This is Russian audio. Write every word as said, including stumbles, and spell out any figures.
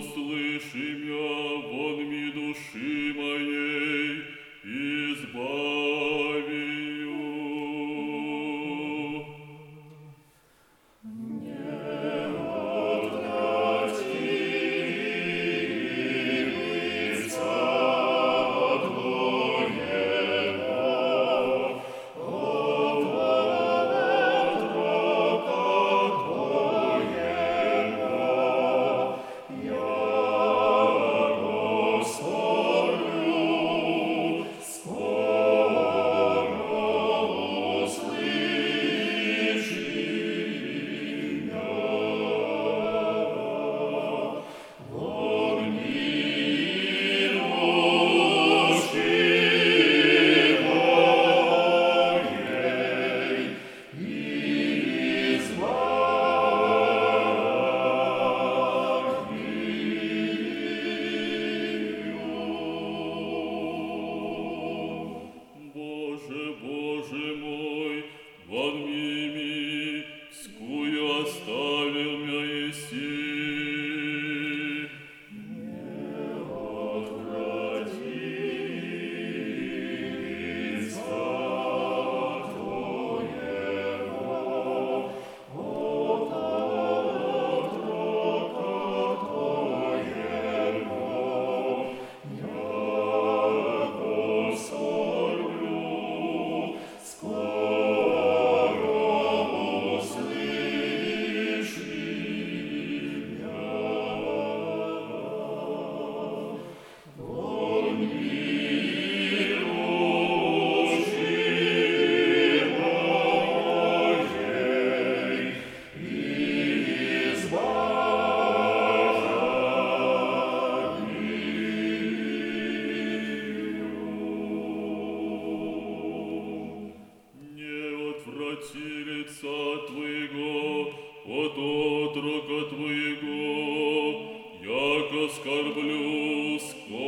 услыши мя вон ми души моей, избави ее. Боже, Боже мой, вон мими, скую оставил мя еси. Не отврати лица Твоего от отрока Твоего, яко сорвлю, скоро услыши мя. Вон ми души моей, не отврати лица Твоего от отрока Твоего, яко скорблю, скоро